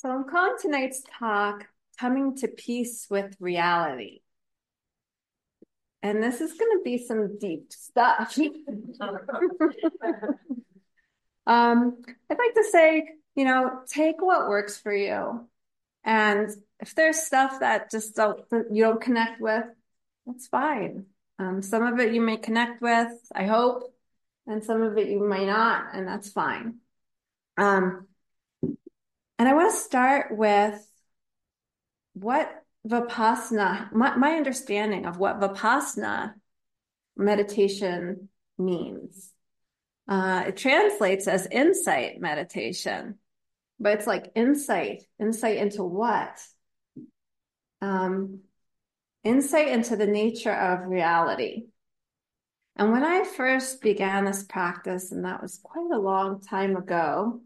So I'm calling tonight's talk Coming to Peace with Reality. And this is going to be some deep stuff. I'd like to say, take what works for you. And if there's stuff that you don't connect with, that's fine. Some of it you may connect with, I hope, and some of it you might not, and that's fine. And I want to start with what Vipassana, my understanding of what Vipassana meditation means. It translates as insight meditation, but it's like insight into what? Insight into the nature of reality. And when I first began this practice, and that was quite a long time ago,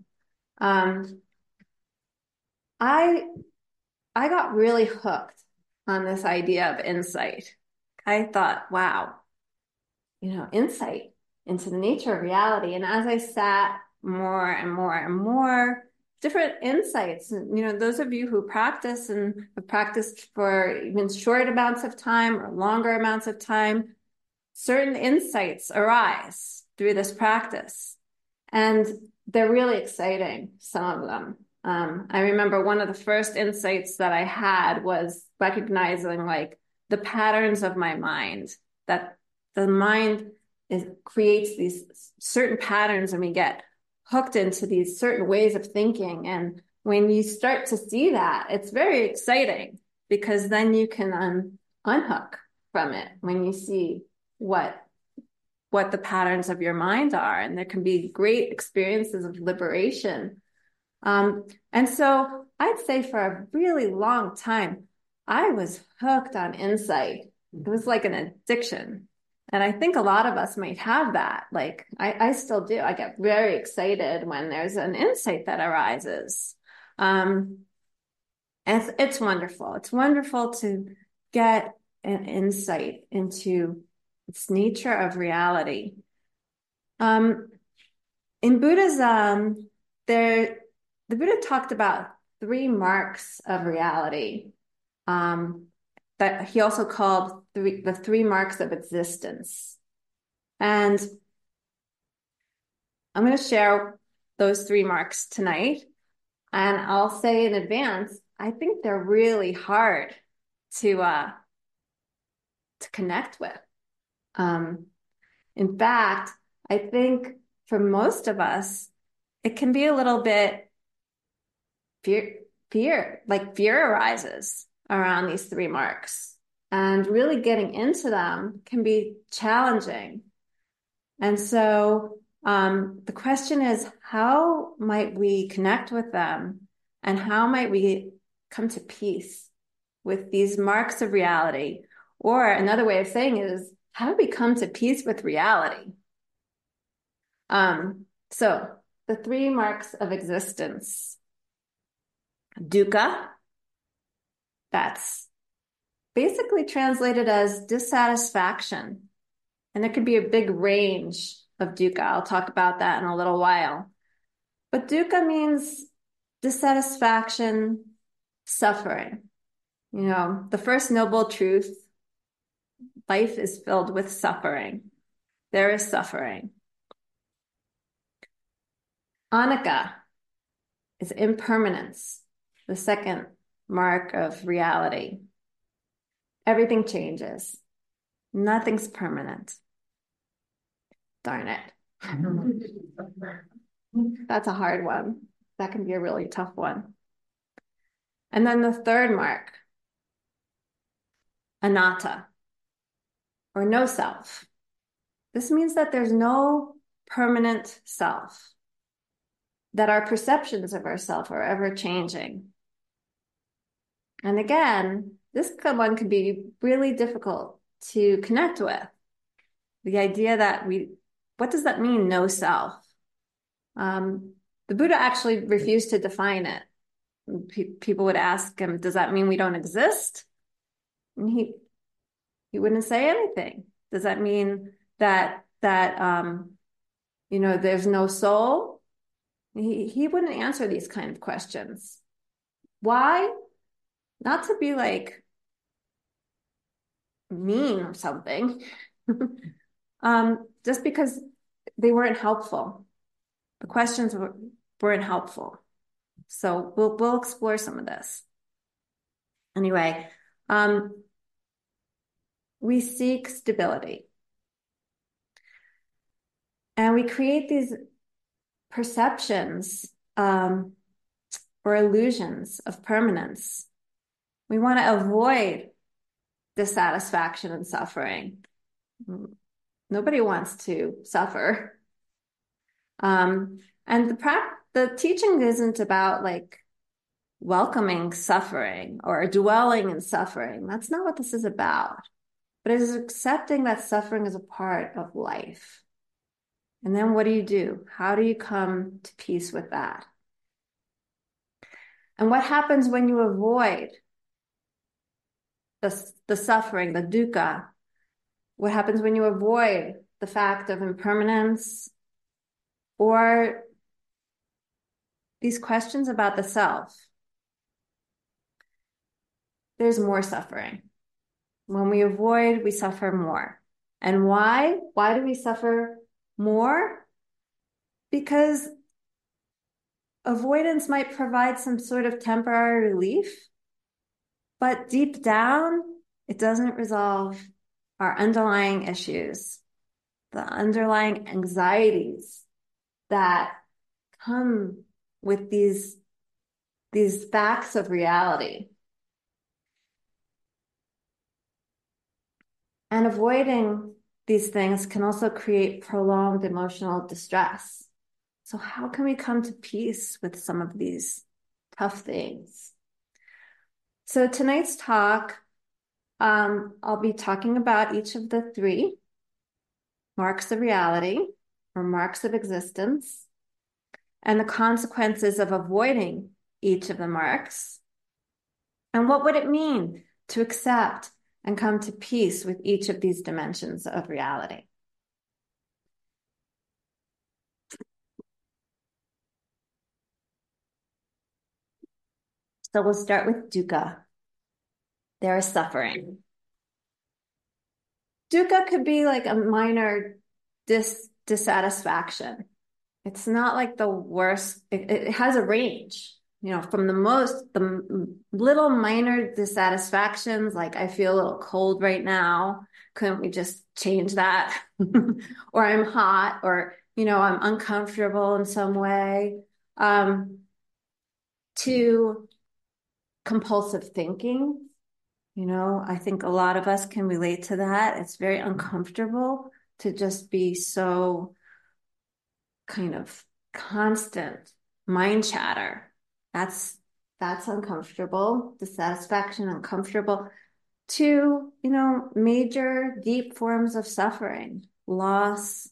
I got really hooked on this idea of insight. I thought, wow, insight into the nature of reality. And as I sat more and more and more, different insights, those of you who practice and have practiced for even short amounts of time or longer amounts of time, certain insights arise through this practice. And they're really exciting, some of them. I remember one of the first insights that I had was recognizing like the patterns of my mind, that the mind creates these certain patterns and we get hooked into these certain ways of thinking. And when you start to see that, it's very exciting because then you can unhook from it when you see what the patterns of your mind are. And there can be great experiences of liberation. And so I'd say for a really long time, I was hooked on insight. It was like an addiction. And I think a lot of us might have that. Like I still do. I get very excited when there's an insight that arises. And it's wonderful. It's wonderful to get an insight into its nature of reality. In Buddhism, the Buddha talked about 3 marks of reality that he also called the 3 marks of existence. And I'm going to share those 3 marks tonight. And I'll say in advance, I think they're really hard to connect with. In fact, I think for most of us, it can be a little bit fear arises around these 3 marks, and really getting into them can be challenging. And so the question is, how might we connect with them, and how might we come to peace with these marks of reality? Or another way of saying it is, how do we come to peace with reality? So the 3 marks of existence. Dukkha, that's basically translated as dissatisfaction. And there could be a big range of dukkha. I'll talk about that in a little while. But dukkha means dissatisfaction, suffering. The first noble truth, life is filled with suffering. There is suffering. Anicca is impermanence, the second mark of reality. Everything changes. Nothing's permanent. Darn it. That's a hard one. That can be a really tough one. And then the third mark, anatta, or no self. This means that there's no permanent self, that our perceptions of ourself are ever changing. And again, this one could be really difficult to connect with. The idea that what does that mean, no self? The Buddha actually refused to define it. People would ask him, does that mean we don't exist? And he wouldn't say anything. Does that mean that there's no soul? He wouldn't answer these kind of questions. Why? Not to be like mean or something, just because they weren't helpful. The questions weren't helpful. So we'll explore some of this. Anyway, we seek stability. And we create these perceptions or illusions of permanence. We want to avoid dissatisfaction and suffering. Nobody wants to suffer. And the teaching isn't about like welcoming suffering or dwelling in suffering. That's not what this is about. But it is accepting that suffering is a part of life. And then what do? How do you come to peace with that? And what happens when you avoid the suffering, the dukkha? What happens when you avoid the fact of impermanence or these questions about the self? There's more suffering. When we avoid, we suffer more. And why? Why do we suffer more? Because avoidance might provide some sort of temporary relief, but deep down, it doesn't resolve our underlying issues, the underlying anxieties that come with these facts of reality. And avoiding these things can also create prolonged emotional distress. So how can we come to peace with some of these tough things? So tonight's talk, I'll be talking about each of the three marks of reality or marks of existence and the consequences of avoiding each of the marks. And what would it mean to accept and come to peace with each of these dimensions of reality? So we'll start with dukkha. There is suffering. Dukkha could be like a minor dissatisfaction. It's not like the worst. It has a range, from the little minor dissatisfactions, like I feel a little cold right now. Couldn't we just change that? Or I'm hot, or, I'm uncomfortable in some way, to compulsive thinking. I think a lot of us can relate to that. It's very uncomfortable to just be so kind of constant mind chatter. That's uncomfortable. Dissatisfaction, uncomfortable. To, major deep forms of suffering, loss,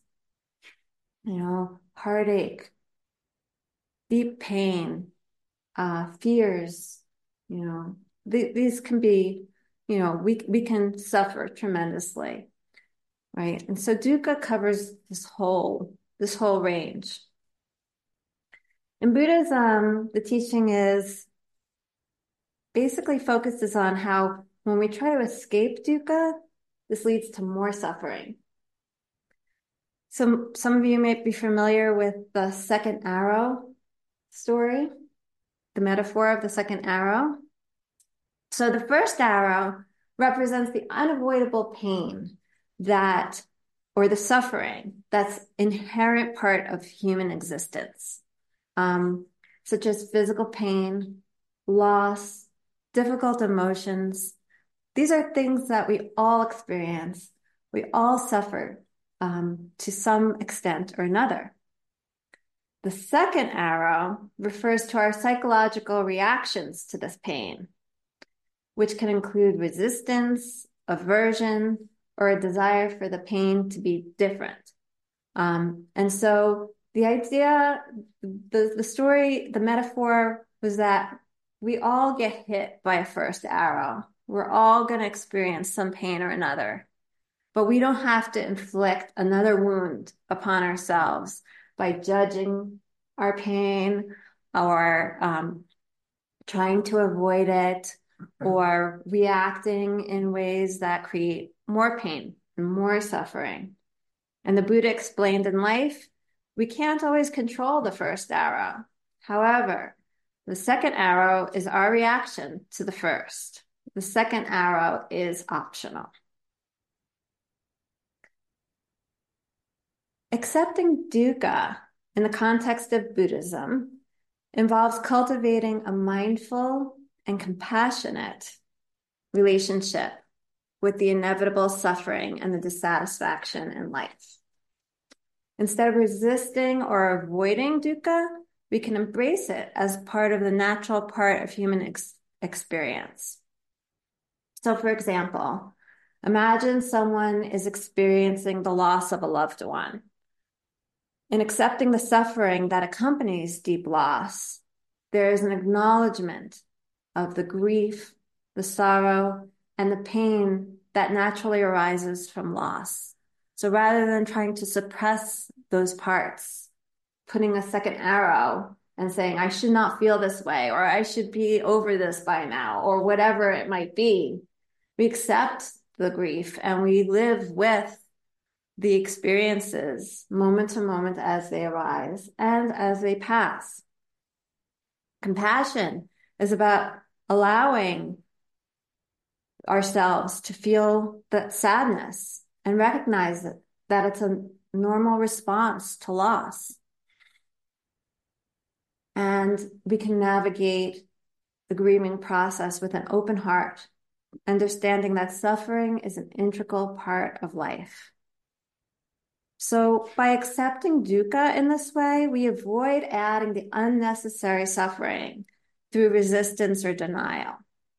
heartache, deep pain, fears, these can be, we can suffer tremendously, right? And so dukkha covers this whole range. In Buddhism, the teaching is basically focuses on how when we try to escape dukkha, this leads to more suffering. Some of you may be familiar with the second arrow story, the metaphor of the second arrow. So the first arrow represents the unavoidable pain or the suffering that's inherent part of human existence, such as physical pain, loss, difficult emotions. These are things that we all experience. We all suffer to some extent or another. The second arrow refers to our psychological reactions to this pain, which can include resistance, aversion, or a desire for the pain to be different. And so the idea, the story, the metaphor was that we all get hit by a first arrow. We're all going to experience some pain or another, but we don't have to inflict another wound upon ourselves by judging our pain or trying to avoid it, or reacting in ways that create more pain and more suffering. And the Buddha explained in life, we can't always control the first arrow. However, the second arrow is our reaction to the first. The second arrow is optional. Accepting dukkha in the context of Buddhism involves cultivating a mindful and compassionate relationship with the inevitable suffering and the dissatisfaction in life. Instead of resisting or avoiding dukkha, we can embrace it as part of the natural part of human experience. So, for example, imagine someone is experiencing the loss of a loved one. In accepting the suffering that accompanies deep loss, there is an acknowledgement of the grief, the sorrow, and the pain that naturally arises from loss. So rather than trying to suppress those parts, putting a second arrow and saying, I should not feel this way, or I should be over this by now, or whatever it might be, we accept the grief and we live with the experiences moment to moment as they arise and as they pass. Compassion is about allowing ourselves to feel that sadness and recognize that it's a normal response to loss. And we can navigate the grieving process with an open heart, understanding that suffering is an integral part of life. So by accepting dukkha in this way, we avoid adding the unnecessary suffering through resistance or denial.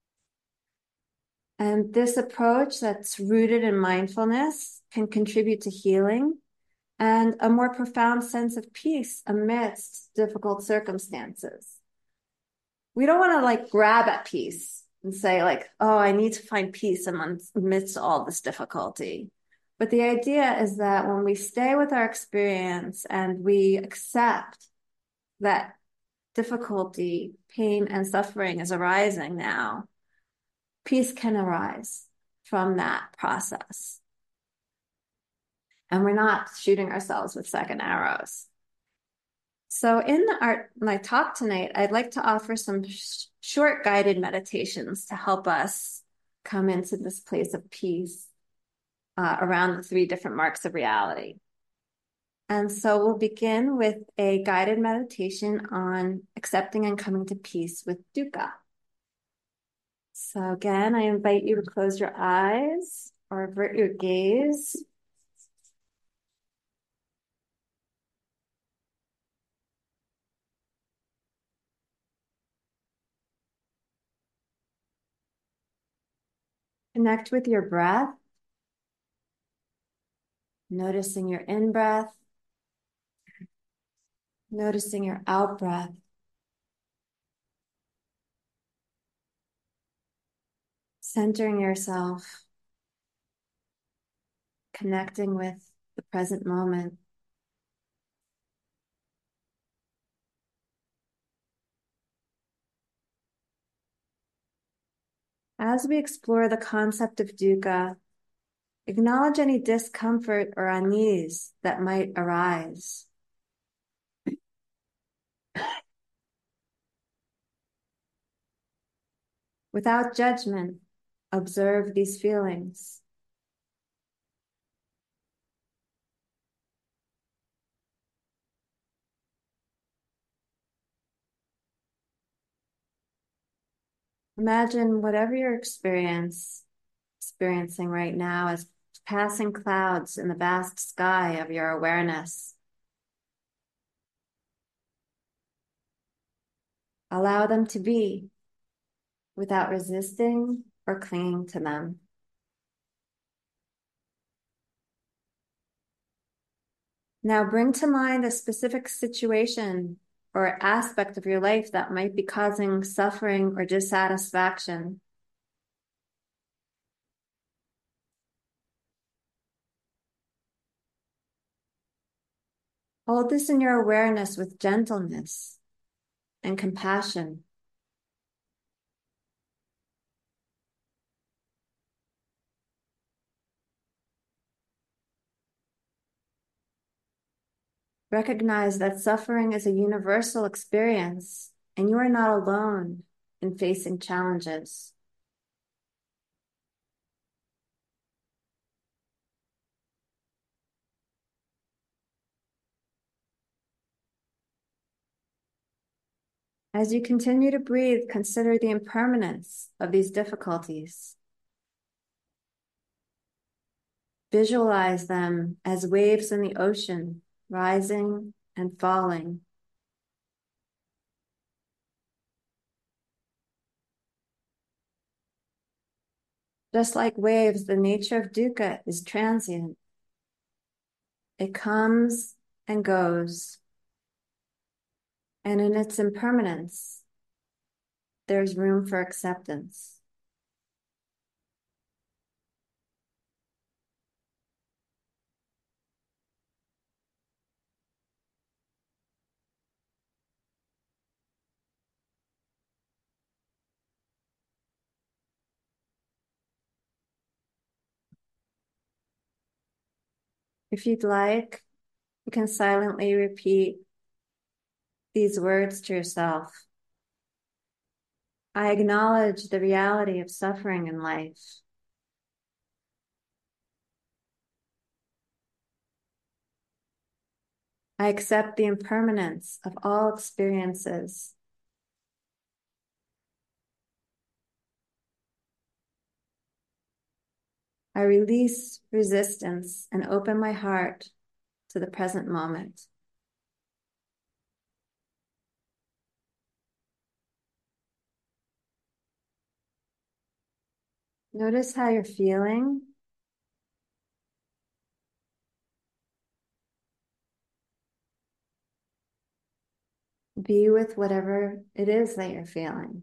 And this approach that's rooted in mindfulness can contribute to healing and a more profound sense of peace amidst difficult circumstances. We don't want to grab at peace and say oh, I need to find peace amidst all this difficulty. But the idea is that when we stay with our experience and we accept that difficulty, pain, and suffering is arising now, peace can arise from that process. And we're not shooting ourselves with second arrows. So in my talk tonight, I'd like to offer some short guided meditations to help us come into this place of peace around the 3 different marks of reality. And so we'll begin with a guided meditation on accepting and coming to peace with dukkha. So again, I invite you to close your eyes or avert your gaze. Connect with your breath, noticing your in-breath, noticing your out-breath. Centering yourself, connecting with the present moment. As we explore the concept of dukkha, acknowledge any discomfort or unease that might arise. Without judgment, observe these feelings. Imagine whatever you're experiencing right now as passing clouds in the vast sky of your awareness. Allow them to be without resisting or clinging to them. Now bring to mind a specific situation or aspect of your life that might be causing suffering or dissatisfaction. Hold this in your awareness with gentleness and compassion. Recognize that suffering is a universal experience and you are not alone in facing challenges. As you continue to breathe, consider the impermanence of these difficulties. Visualize them as waves in the ocean, rising and falling. Just like waves, the nature of dukkha is transient. It comes and goes, and in its impermanence, there's room for acceptance. If you'd like, you can silently repeat these words to yourself. I acknowledge the reality of suffering in life. I accept the impermanence of all experiences. I release resistance and open my heart to the present moment. Notice how you're feeling. Be with whatever it is that you're feeling.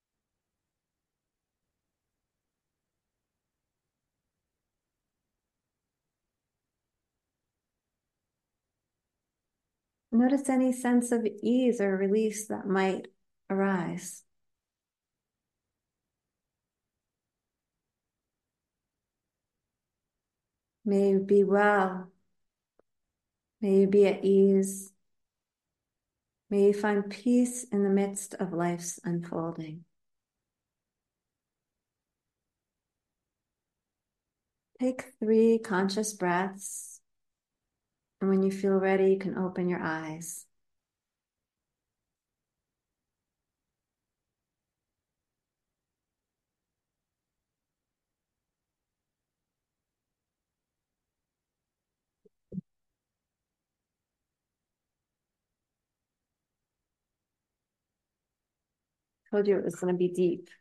Notice any sense of ease or release that might arise. May you be well. May you be at ease. May you find peace in the midst of life's unfolding. Take 3 conscious breaths, and when you feel ready, you can open your eyes. Told you it was going to be deep.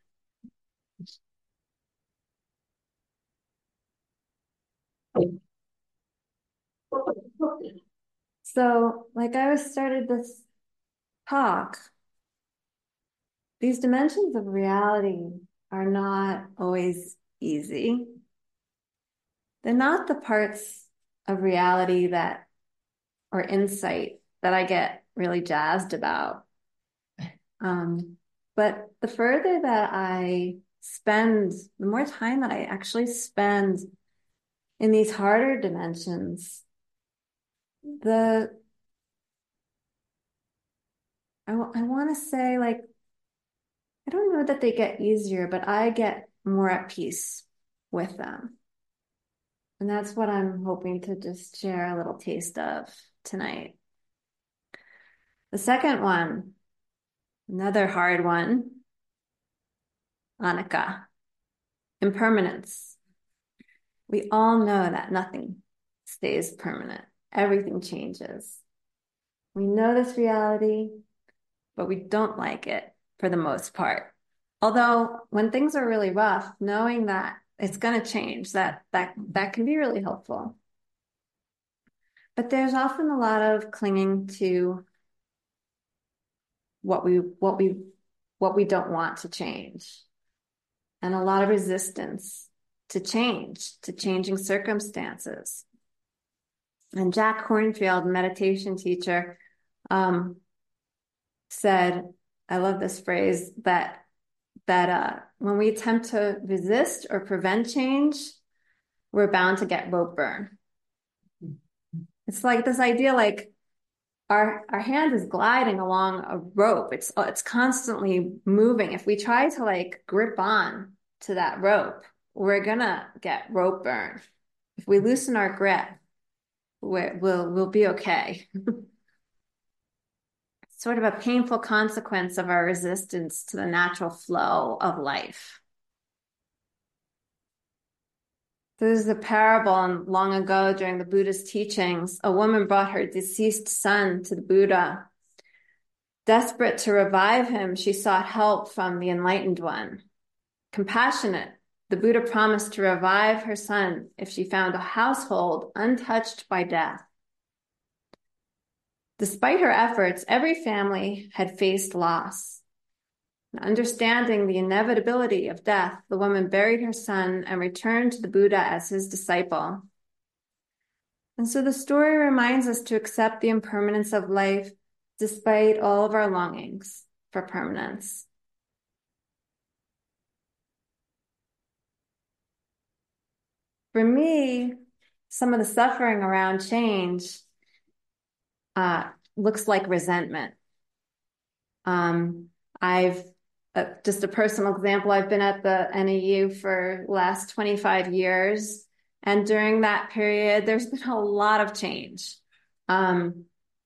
So, like I was started this talk, these dimensions of reality are not always easy. They're not the parts of reality that, or insight, that I get really jazzed about. But the further that I spend, the more time that I actually spend in these harder dimensions, the I want to say, like, I don't know that they get easier, but I get more at peace with them. And that's what I'm hoping to just share a little taste of tonight. The second one, another hard one, Anicca, impermanence. We all know that nothing stays permanent. Everything changes. We know this reality, but we don't like it for the most part. Although when things are really rough, knowing that it's going to change, that can be really helpful. But there's often a lot of clinging to what we don't want to change, and a lot of resistance to change, to changing circumstances. And Jack Kornfield, meditation teacher, said, I love this phrase, that when we attempt to resist or prevent change, we're bound to get rope burn. It's like this idea, like, our hand is gliding along a rope. It's constantly moving. If we try to like grip on to that rope, we're gonna get rope burn. If we loosen our grip, we'll be okay. Sort of a painful consequence of our resistance to the natural flow of life. There's a parable, and long ago during the Buddha's teachings, a woman brought her deceased son to the Buddha. Desperate to revive him, she sought help from the enlightened one. Compassionate, the Buddha promised to revive her son if she found a household untouched by death. Despite her efforts, every family had faced loss. Understanding the inevitability of death, the woman buried her son and returned to the Buddha as his disciple. And so the story reminds us to accept the impermanence of life despite all of our longings for permanence. For me, some of the suffering around change looks like resentment. I've just a personal example, I've been at the NAU for the last 25 years. And during that period, there's been a lot of change. And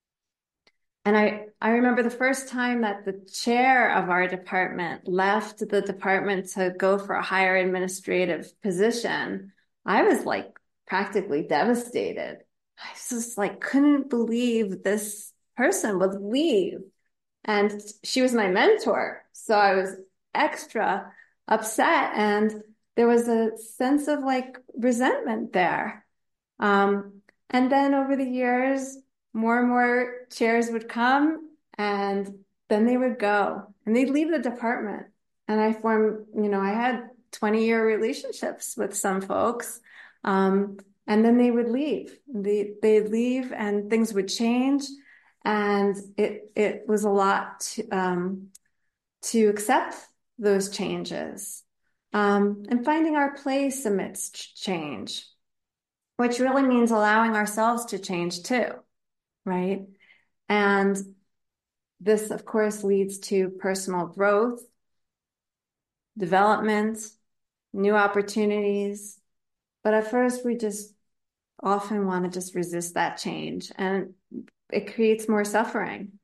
I remember the first time that the chair of our department left the department to go for a higher administrative position. I was like practically devastated. I just like couldn't believe this person would leave. And she was my mentor. So I was extra upset. And there was a sense of like resentment there. And then over the years, more and more chairs would come and then they would go and they'd leave the department. And I formed, I had 20-year relationships with some folks. And then they would leave. They'd leave and things would change. And it was a lot to accept those changes, and finding our place amidst change, which really means allowing ourselves to change too, right? And this, of course, leads to personal growth, development, new opportunities. But at first, we just often want to just resist that change, and it creates more suffering.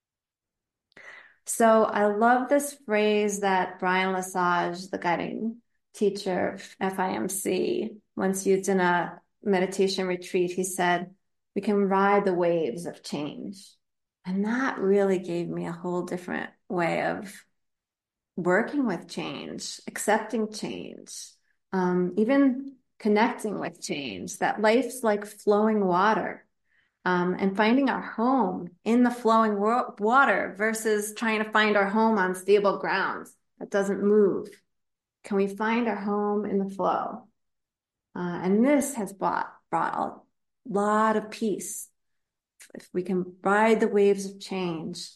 So I love this phrase that Brian Lesage, the guiding teacher of FIMC, once used in a meditation retreat. He said, we can ride the waves of change. And that really gave me a whole different way of working with change, accepting change, even connecting with change, that life's like flowing water. And finding our home in the flowing water versus trying to find our home on stable ground that doesn't move. Can we find our home in the flow? And this has brought a lot of peace. If we can ride the waves of change,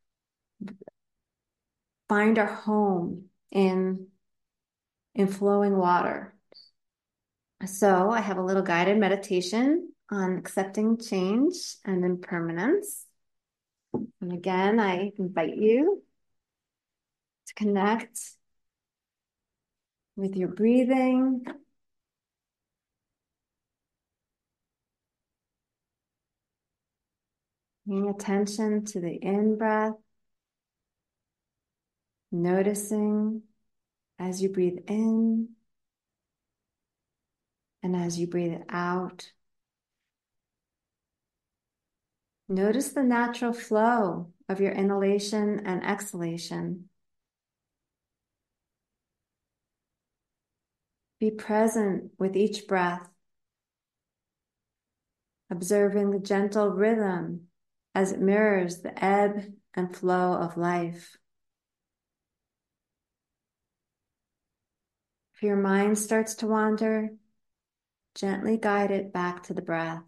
find our home in flowing water. So I have a little guided meditation on accepting change and impermanence. And again, I invite you to connect with your breathing. Paying attention to the in-breath, noticing as you breathe in and as you breathe out. Notice the natural flow of your inhalation and exhalation. Be present with each breath, observing the gentle rhythm as it mirrors the ebb and flow of life. If your mind starts to wander, gently guide it back to the breath.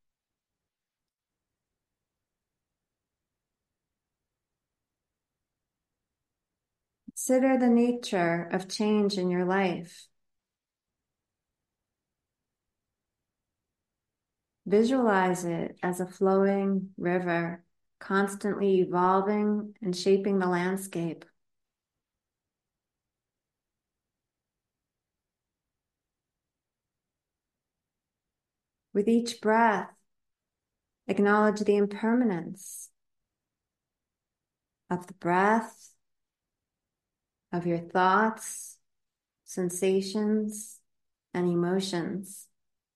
Consider the nature of change in your life. Visualize it as a flowing river, constantly evolving and shaping the landscape. With each breath, acknowledge the impermanence of the breath, of your thoughts, sensations, and emotions.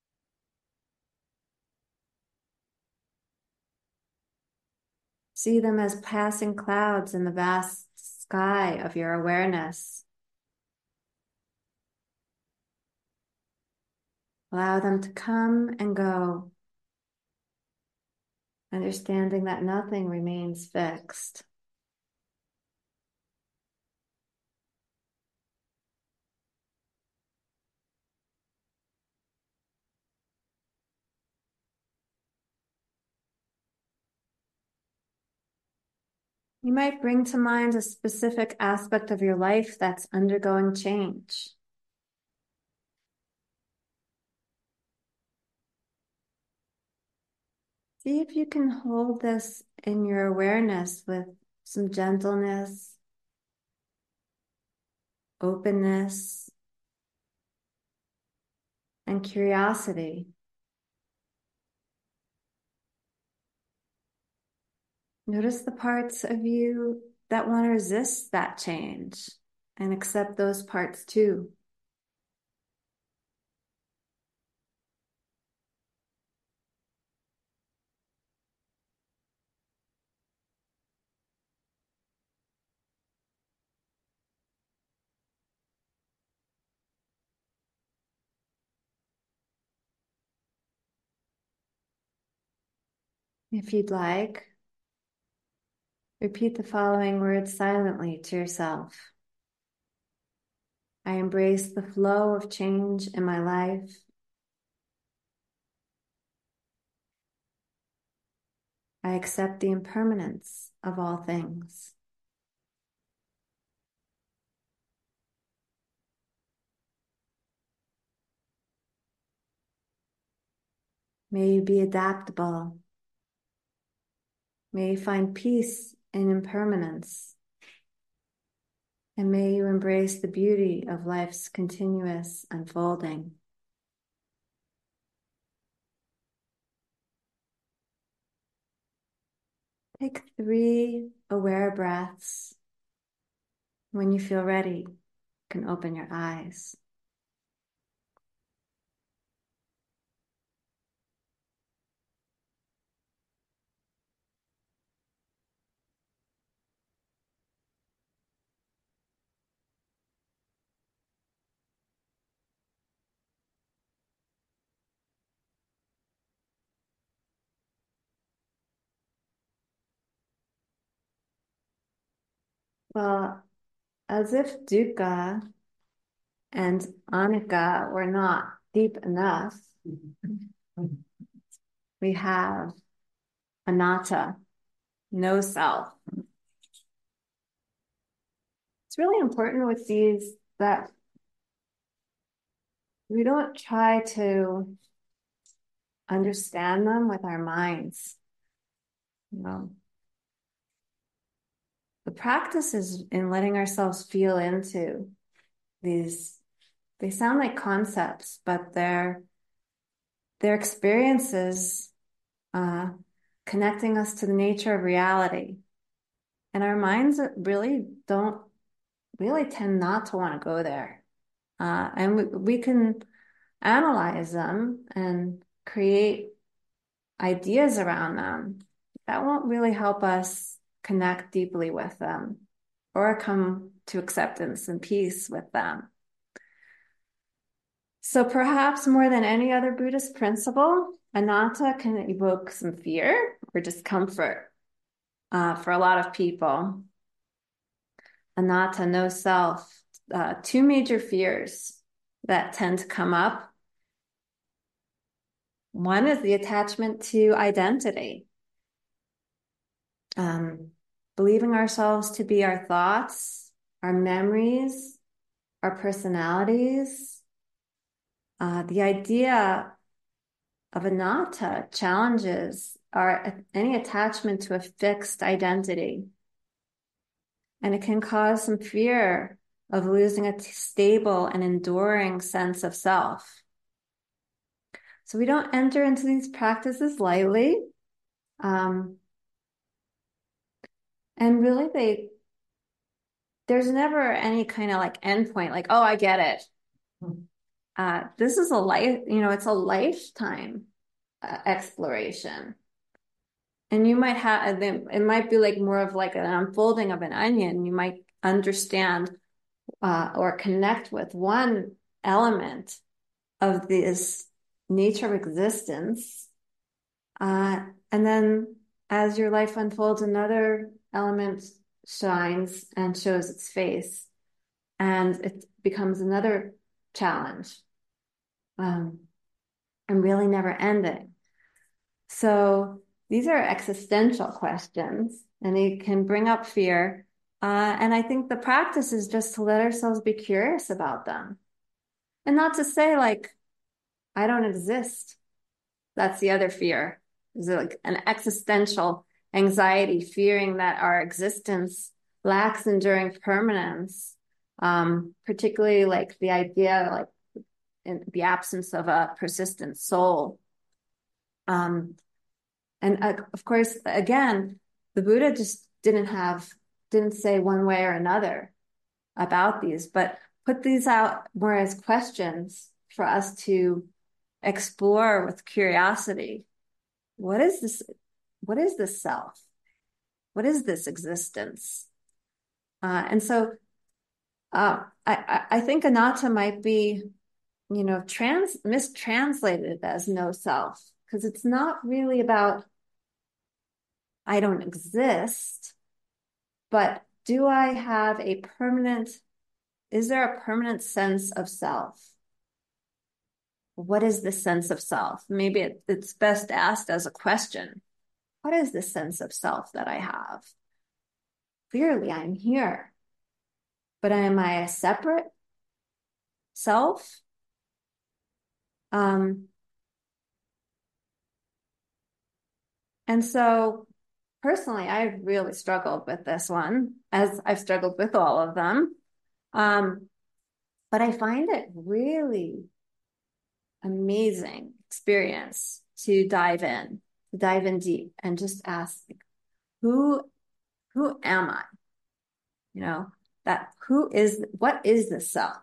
See them as passing clouds in the vast sky of your awareness. Allow them to come and go, understanding that nothing remains fixed. You might bring to mind a specific aspect of your life that's undergoing change. See if you can hold this in your awareness with some gentleness, openness, and curiosity. Notice the parts of you that want to resist that change and accept those parts too. If you'd like, repeat the following words silently to yourself. I embrace the flow of change in my life. I accept the impermanence of all things. May you be adaptable. May you find peace in impermanence. And may you embrace the beauty of life's continuous unfolding. Take 3 aware breaths. When you feel ready, you can open your eyes. Well, as if dukkha and anicca were not deep enough, we have anatta, no self. It's really important with these that we don't try to understand them with our minds. You know, the practice is in letting ourselves feel into these. They sound like concepts, but they're experiences connecting us to the nature of reality. And our minds really don't really tend not to want to go there. And we can analyze them and create ideas around them. That won't really help us connect deeply with them or come to acceptance and peace with them. So perhaps more than any other Buddhist principle, anatta can evoke some fear or discomfort for a lot of people. Anatta, no self, 2 major fears that tend to come up. One is the attachment to identity. Believing ourselves to be our thoughts, our memories, our personalities. The idea of anatta challenges any attachment to a fixed identity. And it can cause some fear of losing a stable and enduring sense of self. So we don't enter into these practices lightly. And really there's never any kind of like endpoint, like, oh, I get it. This is a life, it's a lifetime exploration. And you might have, it might be like more of like an unfolding of an onion. You might understand or connect with one element of this nature of existence. And then as your life unfolds, another element shines and shows its face. And it becomes another challenge. And really never ending. So these are existential questions and they can bring up fear. And I think the practice is just to let ourselves be curious about them. And not to say like, I don't exist. That's the other fear. Is like an existential anxiety, fearing that our existence lacks enduring permanence. Particularly like the idea, like in the absence of a persistent soul. And of course, again, the Buddha just didn't say one way or another about these, but put these out more as questions for us to explore with curiosity. What is this? What is this self? What is this existence? And so I think anatta might be, mistranslated as no self, because it's not really about I don't exist, but do I have is there a permanent sense of self? What is the sense of self? Maybe it's best asked as a question. What is the sense of self that I have? Clearly, I'm here. But am I a separate self? And so personally, I've really struggled with this one, as I've struggled with all of them. But I find it really amazing experience to dive in deep and just ask, who am I? What is the self?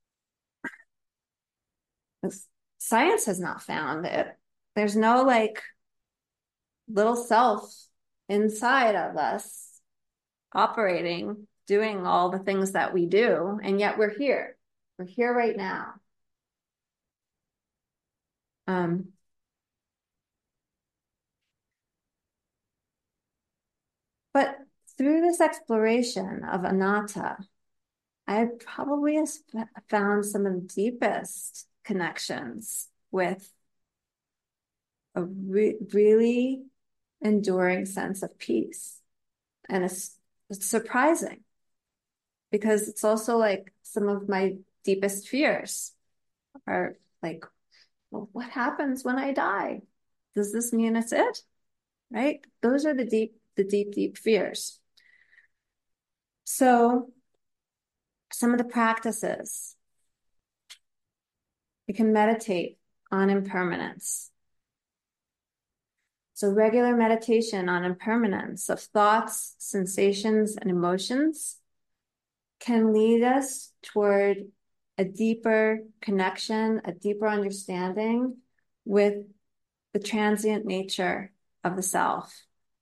Science has not found it. There's no like little self inside of us operating, doing all the things that we do, and yet we're here. We're here right now. But through this exploration of anatta, I probably have found some of the deepest connections with a really enduring sense of peace. And it's surprising because it's also like some of my deepest fears are like, well, what happens when I die? Does this mean it's it? Right? Those are the deep fears. So some of the practices, you can meditate on impermanence. So regular meditation on impermanence of thoughts, sensations, and emotions can lead us toward a deeper connection, a deeper understanding with the transient nature of the self.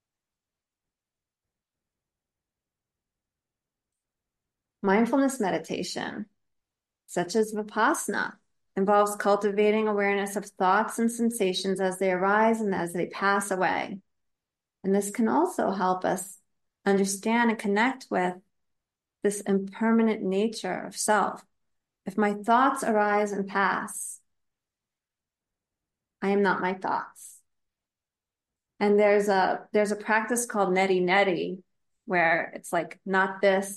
Mindfulness meditation, such as Vipassana, involves cultivating awareness of thoughts and sensations as they arise and as they pass away. And this can also help us understand and connect with this impermanent nature of self. If my thoughts arise and pass, I am not my thoughts. And there's a practice called neti neti, where it's like not this,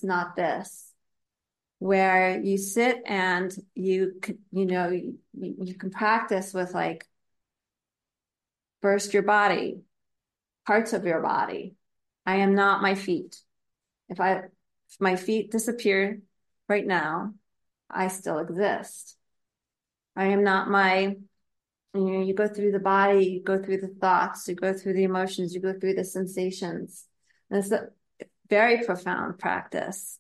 where you sit and you can practice with like first your body, parts of your body. I am not my feet. If my feet disappear right now, I still exist. I am not you go through the body, you go through the thoughts, you go through the emotions, you go through the sensations. And it's a very profound practice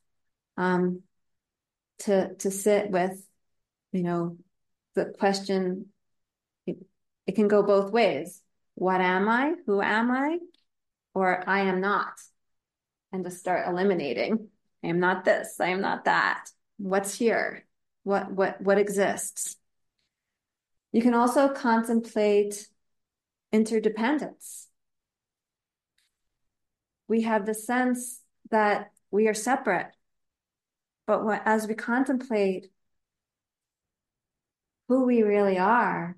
to sit with, the question. It can go both ways. What am I? Who am I? Or I am not. And to start eliminating. I am not this. I am not that. What's here? What exists? You can also contemplate interdependence. We have the sense that we are separate, but as we contemplate who we really are,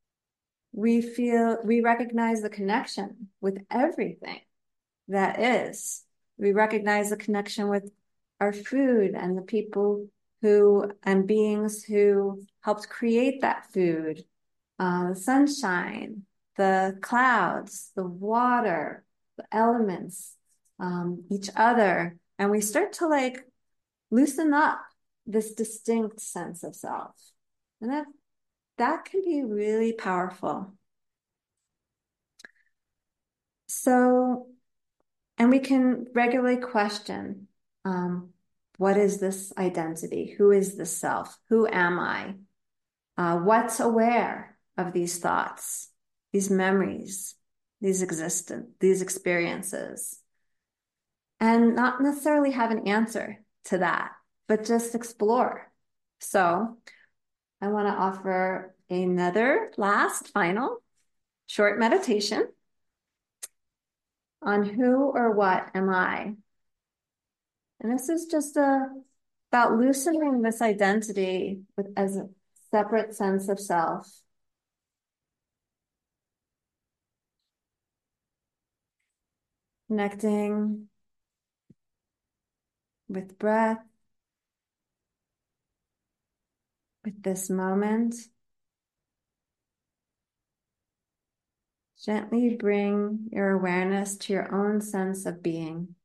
we recognize the connection with everything that is. We recognize the connection with our food and the people and beings who helped create that food, the sunshine, the clouds, the water, the elements, each other. And we start to loosen up this distinct sense of self. And that can be really powerful. So, and we can regularly question, what is this identity? Who is this self? Who am I? What's aware of these thoughts, these memories, these experiences? And not necessarily have an answer to that, but just explore. So I want to offer another last final short meditation on who or what am I? And this is just about loosening this identity as a separate sense of self. Connecting with breath, with this moment. Gently bring your awareness to your own sense of being.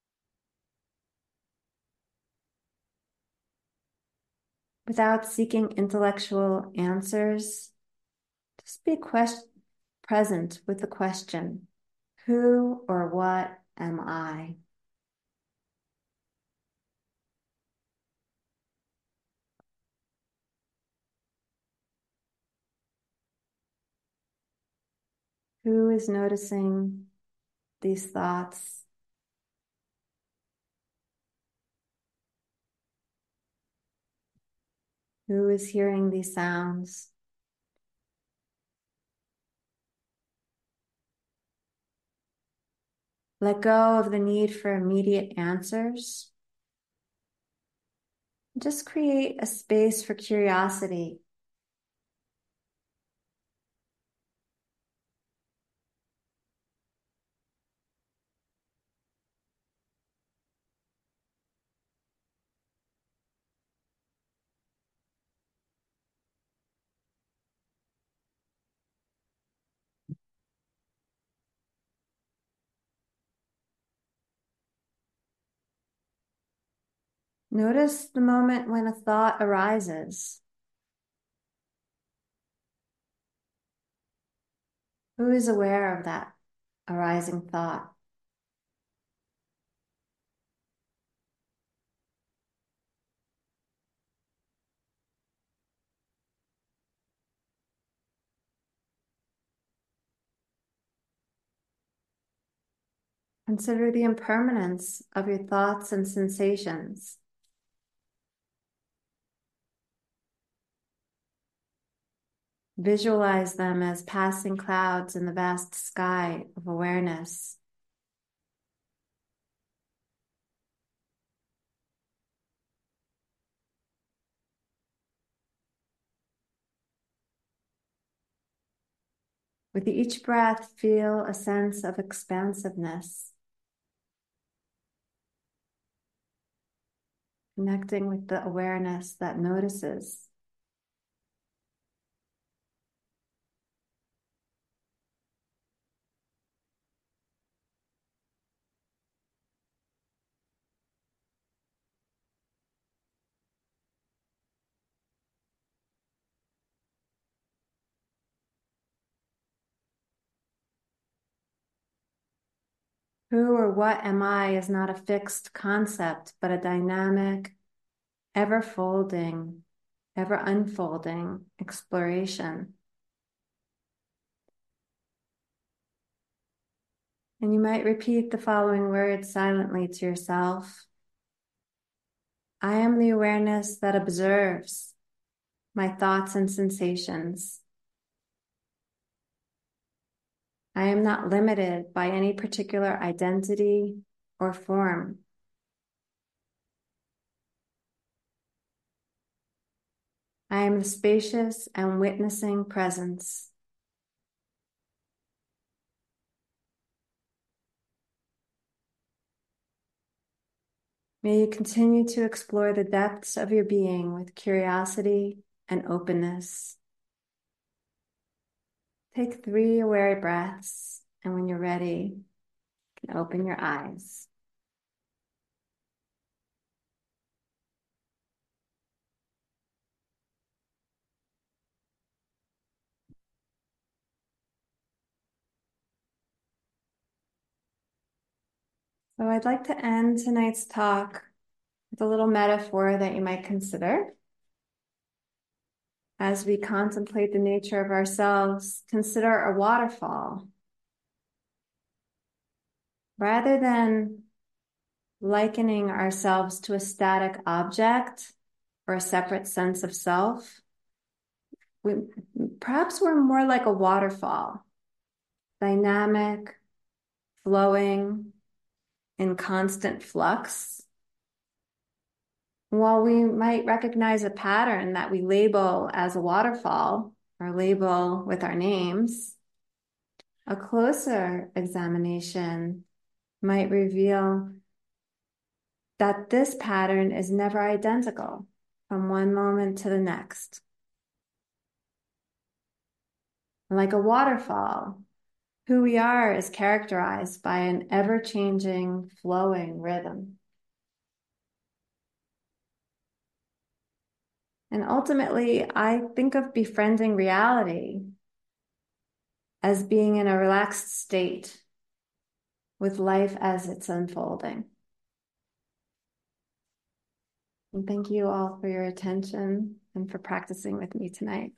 Without seeking intellectual answers, just be present with the question, who or what am I? Who is noticing these thoughts? Who is hearing these sounds? Let go of the need for immediate answers. Just create a space for curiosity. Notice the moment when a thought arises. Who is aware of that arising thought? Consider the impermanence of your thoughts and sensations. Visualize them as passing clouds in the vast sky of awareness. With each breath, feel a sense of expansiveness, connecting with the awareness that notices. Who or what am I is not a fixed concept, but a dynamic, ever folding, ever unfolding exploration. And you might repeat the following words silently to yourself. I am the awareness that observes my thoughts and sensations. I am not limited by any particular identity or form. I am the spacious and witnessing presence. May you continue to explore the depths of your being with curiosity and openness. Take 3 aware breaths, and when you're ready, you can open your eyes. So I'd like to end tonight's talk with a little metaphor that you might consider. As we contemplate the nature of ourselves, consider a waterfall. Rather than likening ourselves to a static object or a separate sense of self, perhaps we're more like a waterfall, dynamic, flowing, in constant flux. While we might recognize a pattern that we label as a waterfall or label with our names, a closer examination might reveal that this pattern is never identical from one moment to the next. Like a waterfall, who we are is characterized by an ever-changing, flowing rhythm. And ultimately, I think of befriending reality as being in a relaxed state with life as it's unfolding. And thank you all for your attention and for practicing with me tonight.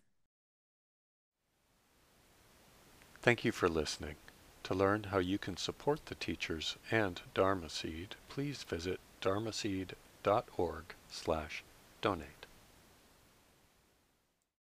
Thank you for listening. To learn how you can support the teachers and Dharma Seed, please visit dharmaseed.org/donate.